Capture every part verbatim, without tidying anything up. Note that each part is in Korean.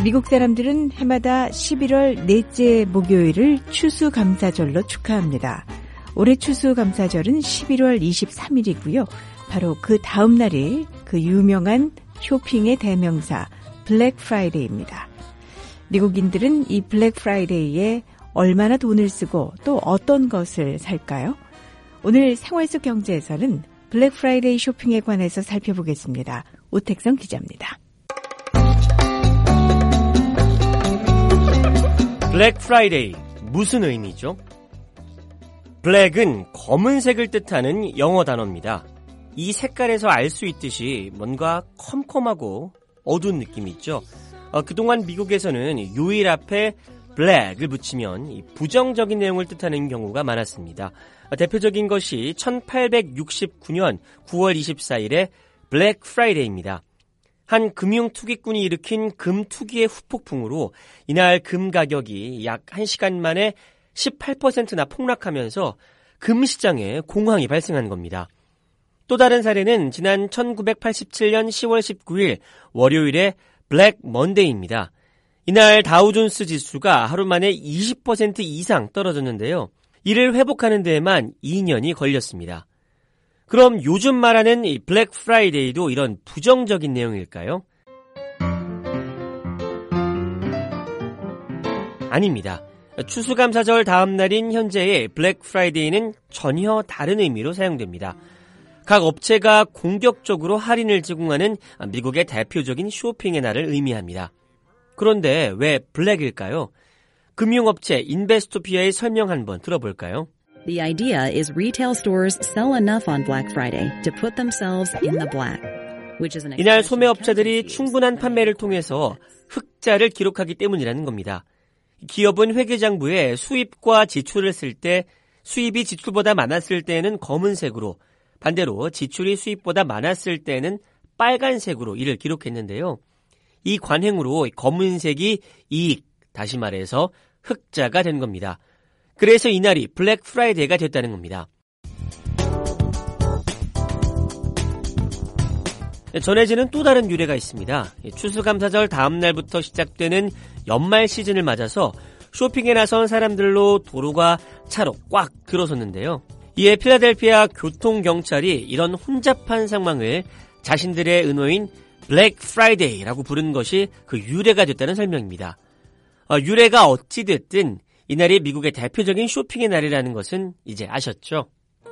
미국 사람들은 해마다 십일월 넷째 목요일을 추수감사절로 축하합니다. 올해 추수감사절은 십일월 이십삼일이고요. 바로 그 다음 날이 그 유명한 쇼핑의 대명사 블랙 프라이데이입니다. 미국인들은 이 블랙 프라이데이에 얼마나 돈을 쓰고 또 어떤 것을 살까요? 오늘 생활 속 경제에서는 블랙 프라이데이 쇼핑에 관해서 살펴보겠습니다. 오택성 기자입니다. 블랙 프라이데이, 무슨 의미죠? 블랙은 검은색을 뜻하는 영어 단어입니다. 이 색깔에서 알 수 있듯이 뭔가 컴컴하고 어두운 느낌이 있죠. 어, 그동안 미국에서는 요일 앞에 블랙을 붙이면 이 부정적인 내용을 뜻하는 경우가 많았습니다. 어, 대표적인 것이 천팔백육십구년 구월 이십사일의 블랙 프라이데이입니다. 한 금융투기꾼이 일으킨 금 투기의 후폭풍으로 이날 금 가격이 약 한 시간 만에 십팔 퍼센트나 폭락하면서 금 시장에 공황이 발생한 겁니다. 또 다른 사례는 지난 천구백팔십칠년 시월 십구일 월요일의 블랙 먼데이입니다. 이날 다우존스 지수가 하루 만에 이십 퍼센트 이상 떨어졌는데요. 이를 회복하는 데에만 이 년이 걸렸습니다. 그럼 요즘 말하는 이 블랙 프라이데이도 이런 부정적인 내용일까요? 아닙니다. 추수감사절 다음 날인 현재의 블랙 프라이데이는 전혀 다른 의미로 사용됩니다. 각 업체가 공격적으로 할인을 제공하는 미국의 대표적인 쇼핑의 날을 의미합니다. 그런데 왜 블랙일까요? 금융업체 인베스토피아의 설명 한번 들어볼까요? The idea is retail stores sell enough on Black Friday to put themselves in the black, which is an 이날 소매업체들이 충분한 판매를 통해서 흑자를 기록하기 때문이라는 겁니다. 기업은 회계장부에 수입과 지출을 쓸 때 수입이 지출보다 많았을 때에는 검은색으로, 반대로 지출이 수입보다 많았을 때에는 빨간색으로 이를 기록했는데요. 이 관행으로 검은색이 이익, 다시 말해서 흑자가 된 겁니다. 그래서 이날이 블랙 프라이데이가 됐다는 겁니다. 전해지는 또 다른 유래가 있습니다. 추수감사절 다음 날부터 시작되는 연말 시즌을 맞아서 쇼핑에 나선 사람들로 도로가 차로 꽉 들어섰는데요. 이에 필라델피아 교통경찰이 이런 혼잡한 상황을 자신들의 은어인 블랙 프라이데이라고 부른 것이 그 유래가 됐다는 설명입니다. 어, 유래가 어찌됐든 이날이 미국의 대표적인 쇼핑의 날이라는 것은 이제 아셨죠?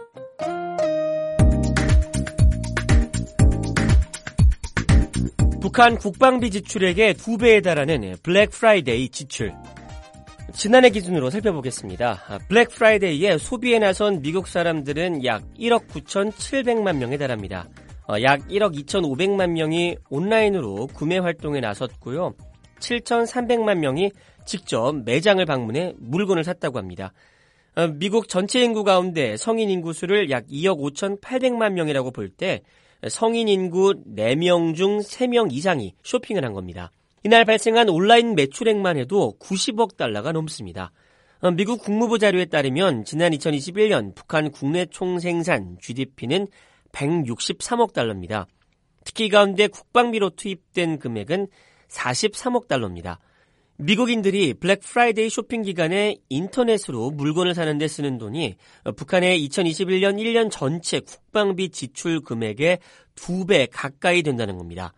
북한 국방비 지출액의 두 배에 달하는 블랙 프라이데이 지출. 지난해 기준으로 살펴보겠습니다. 블랙 프라이데이에 소비에 나선 미국 사람들은 약 일억 구천칠백만 명에 달합니다. 약 일억 이천오백만 명이 온라인으로 구매 활동에 나섰고요. 칠천삼백만 명이 직접 매장을 방문해 물건을 샀다고 합니다. 미국 전체 인구 가운데 성인 인구 수를 약 이억 오천팔백만 명이라고 볼 때 성인 인구 네 명 중 세 명 이상이 쇼핑을 한 겁니다. 이날 발생한 온라인 매출액만 해도 구십억 달러가 넘습니다. 미국 국무부 자료에 따르면 지난 이천이십일년 북한 국내 총생산 지디피는 백육십삼억 달러입니다. 특히 이 가운데 국방비로 투입된 금액은 사십삼억 달러입니다. 미국인들이 블랙 프라이데이 쇼핑 기간에 인터넷으로 물건을 사는 데 쓰는 돈이 북한의 이천이십일년 일 년 전체 국방비 지출 금액의 두 배 가까이 된다는 겁니다.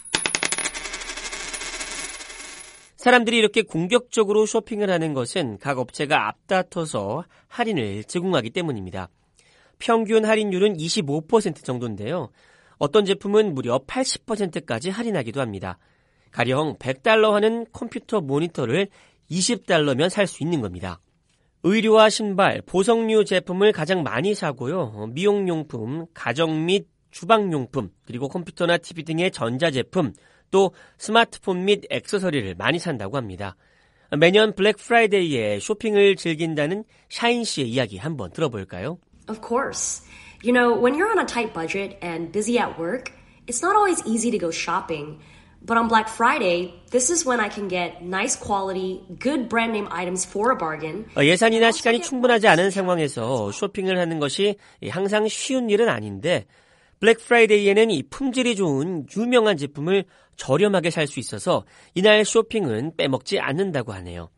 사람들이 이렇게 공격적으로 쇼핑을 하는 것은 각 업체가 앞다퉈서 할인을 제공하기 때문입니다. 평균 할인율은 이십오 퍼센트 정도인데요. 어떤 제품은 무려 팔십 퍼센트까지 할인하기도 합니다. 가령 백 달러 하는 컴퓨터 모니터를 이십 달러면 살 수 있는 겁니다. 의류와 신발, 보석류 제품을 가장 많이 사고요. 미용용품, 가정 및 주방용품, 그리고 컴퓨터나 티비 등의 전자제품, 또 스마트폰 및 액세서리를 많이 산다고 합니다. 매년 블랙 프라이데이에 쇼핑을 즐긴다는 샤인 씨의 이야기 한번 들어볼까요? Of course. You know, when you're on a tight budget and busy at work, it's not always easy to go shopping. But on Black Friday, this is when I can get nice quality, good brand name items for a bargain. 예산이나 시간이 충분하지 않은 상황에서 쇼핑을 하는 것이 항상 쉬운 일은 아닌데 블랙 프라이데이에는 이 품질이 좋은 유명한 제품을 저렴하게 살 수 있어서 이날 쇼핑은 빼먹지 않는다고 하네요.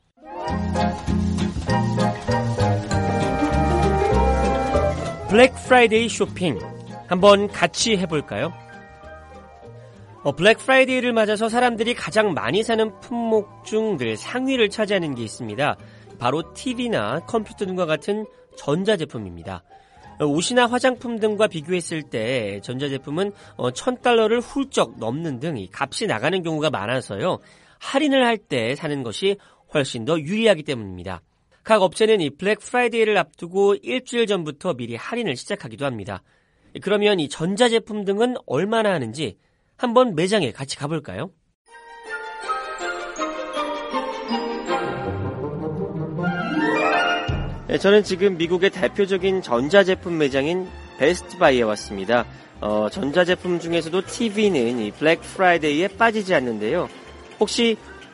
블랙 프라이데이 쇼핑 한번 같이 해볼까요? 어, 블랙 프라이데이를 맞아서 사람들이 가장 많이 사는 품목 중 늘 상위를 차지하는 게 있습니다. 바로 티비나 컴퓨터 등과 같은 전자제품입니다. 옷이나 화장품 등과 비교했을 때 전자제품은 천 달러를 훌쩍 넘는 등 값이 나가는 경우가 많아서요. 할인을 할 때 사는 것이 훨씬 더 유리하기 때문입니다. 각 업체는 이 블랙 프라이데이를 앞두고 일주일 전부터 미리 할인을 시작하기도 합니다. 그러면 이 전자제품 등은 얼마나 하는지 한번 매장에 같이 가볼까요? 네, 저는 지금 미국의 대표적인 전자제품 매장인 베스트바이에 왔습니다. 어, 전자제품 중에서도 티비는 이 블랙 프라이데이에 빠지지 않는데요. 혹시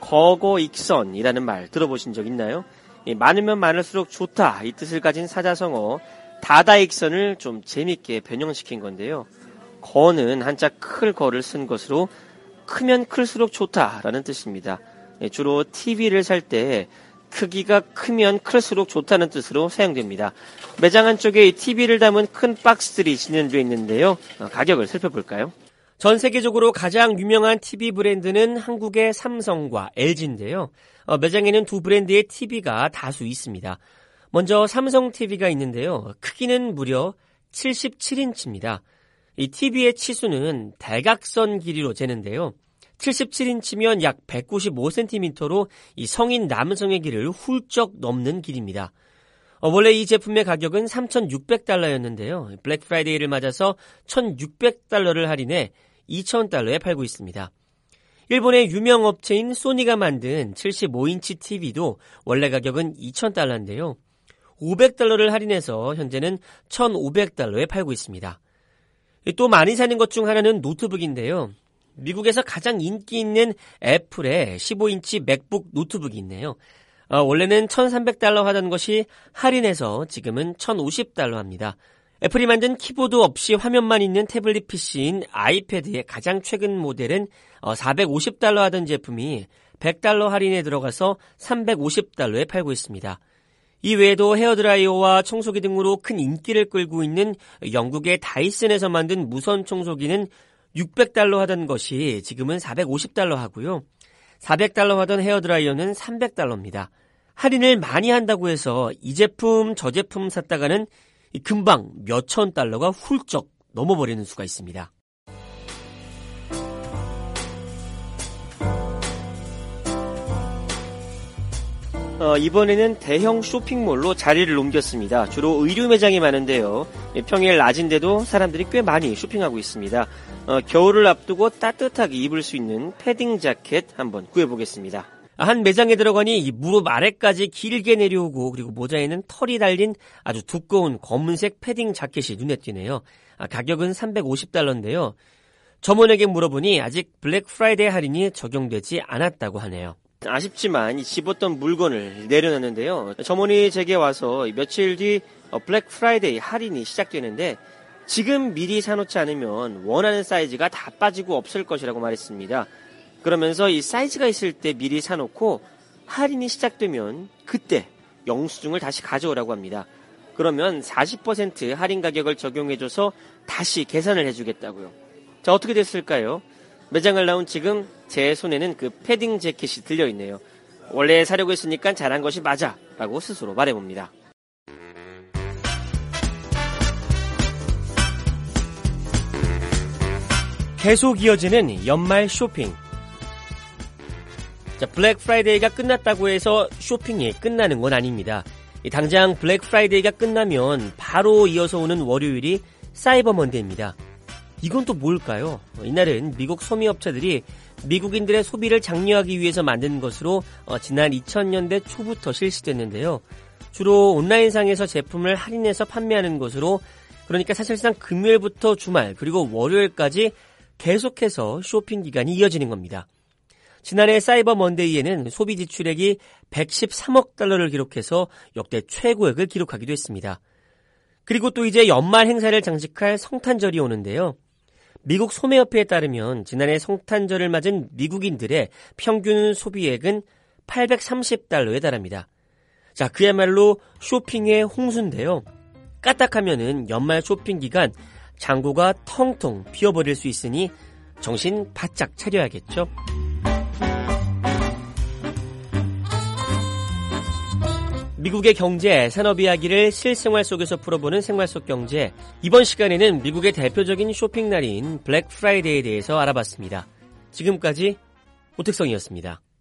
거거익선이라는 말 들어보신 적 있나요? 이 많으면 많을수록 좋다 이 뜻을 가진 사자성어 다다익선을 좀 재밌게 변형시킨 건데요. 거는 한자 클 거를 쓴 것으로 크면 클수록 좋다라는 뜻입니다. 예, 주로 티비를 살 때 크기가 크면 클수록 좋다는 뜻으로 사용됩니다. 매장 한쪽에 티비를 담은 큰 박스들이 진열되어 있는데요. 어, 가격을 살펴볼까요? 전 세계적으로 가장 유명한 티비 브랜드는 한국의 삼성과 엘지인데요. 어, 매장에는 두 브랜드의 티비가 다수 있습니다. 먼저 삼성 티비가 있는데요. 크기는 무려 칠십칠 인치입니다. 이 티비의 치수는 대각선 길이로 재는데요. 칠십칠 인치면 약 백구십오 센티미터로 이 성인 남성의 길이를 훌쩍 넘는 길입니다. 어, 원래 이 제품의 가격은 삼천육백 달러였는데요. 블랙 프라이데이를 맞아서 천육백 달러를 할인해 이천 달러에 팔고 있습니다. 일본의 유명 업체인 소니가 만든 칠십오 인치 티비도 원래 가격은 이천 달러인데요. 오백 달러를 할인해서 현재는 천오백 달러에 팔고 있습니다. 또 많이 사는 것 중 하나는 노트북인데요. 미국에서 가장 인기 있는 애플의 십오 인치 맥북 노트북이 있네요. 어, 원래는 천삼백 달러 하던 것이 할인해서 지금은 천오십 달러 합니다. 애플이 만든 키보드 없이 화면만 있는 태블릿 피시인 아이패드의 가장 최근 모델은 어, 사백오십 달러 하던 제품이 백 달러 할인에 들어가서 삼백오십 달러에 팔고 있습니다. 이 외에도 헤어드라이어와 청소기 등으로 큰 인기를 끌고 있는 영국의 다이슨에서 만든 무선 청소기는 육백 달러 하던 것이 지금은 사백오십 달러 하고요. 사백 달러 하던 헤어드라이어는 삼백 달러입니다. 할인을 많이 한다고 해서 이 제품 저 제품 샀다가는 금방 몇천 달러가 훌쩍 넘어버리는 수가 있습니다. 어, 이번에는 대형 쇼핑몰로 자리를 옮겼습니다. 주로 의류 매장이 많은데요. 평일 낮인데도 사람들이 꽤 많이 쇼핑하고 있습니다. 어, 겨울을 앞두고 따뜻하게 입을 수 있는 패딩 자켓 한번 구해보겠습니다. 한 매장에 들어가니 이 무릎 아래까지 길게 내려오고 그리고 모자에는 털이 달린 아주 두꺼운 검은색 패딩 자켓이 눈에 띄네요. 아, 가격은 삼백오십 달러인데요. 점원에게 물어보니 아직 블랙 프라이데이 할인이 적용되지 않았다고 하네요. 아쉽지만 집었던 물건을 내려놨는데요. 점원이 제게 와서 며칠 뒤 블랙 프라이데이 할인이 시작되는데 지금 미리 사놓지 않으면 원하는 사이즈가 다 빠지고 없을 것이라고 말했습니다. 그러면서 이 사이즈가 있을 때 미리 사놓고 할인이 시작되면 그때 영수증을 다시 가져오라고 합니다. 그러면 사십 퍼센트 할인 가격을 적용해줘서 다시 계산을 해주겠다고요. 자, 어떻게 됐을까요? 매장을 나온 지금 제 손에는 그 패딩 재킷이 들려있네요. 원래 사려고 했으니까 잘한 것이 맞아 라고 스스로 말해봅니다. 계속 이어지는 연말 쇼핑. 자, 블랙 프라이데이가 끝났다고 해서 쇼핑이 끝나는 건 아닙니다. 당장 블랙 프라이데이가 끝나면 바로 이어서 오는 월요일이 사이버 먼데이입니다. 이건 또 뭘까요? 이날은 미국 소미업체들이 미국인들의 소비를 장려하기 위해서 만든 것으로 지난 이천 년대 초부터 실시됐는데요. 주로 온라인상에서 제품을 할인해서 판매하는 것으로, 그러니까 사실상 금요일부터 주말 그리고 월요일까지 계속해서 쇼핑 기간이 이어지는 겁니다. 지난해 사이버 먼데이에는 소비 지출액이 백십삼억 달러를 기록해서 역대 최고액을 기록하기도 했습니다. 그리고 또 이제 연말 행사를 장식할 성탄절이 오는데요. 미국 소매협회에 따르면 지난해 성탄절을 맞은 미국인들의 평균 소비액은 팔백삼십 달러에 달합니다. 자, 그야말로 쇼핑의 홍수인데요. 까딱하면은 연말 쇼핑 기간 창고가 텅텅 비어버릴 수 있으니 정신 바짝 차려야겠죠. 미국의 경제, 산업 이야기를 실생활 속에서 풀어보는 생활 속 경제. 이번 시간에는 미국의 대표적인 쇼핑날인 블랙 프라이데이에 대해서 알아봤습니다. 지금까지 오택성이었습니다.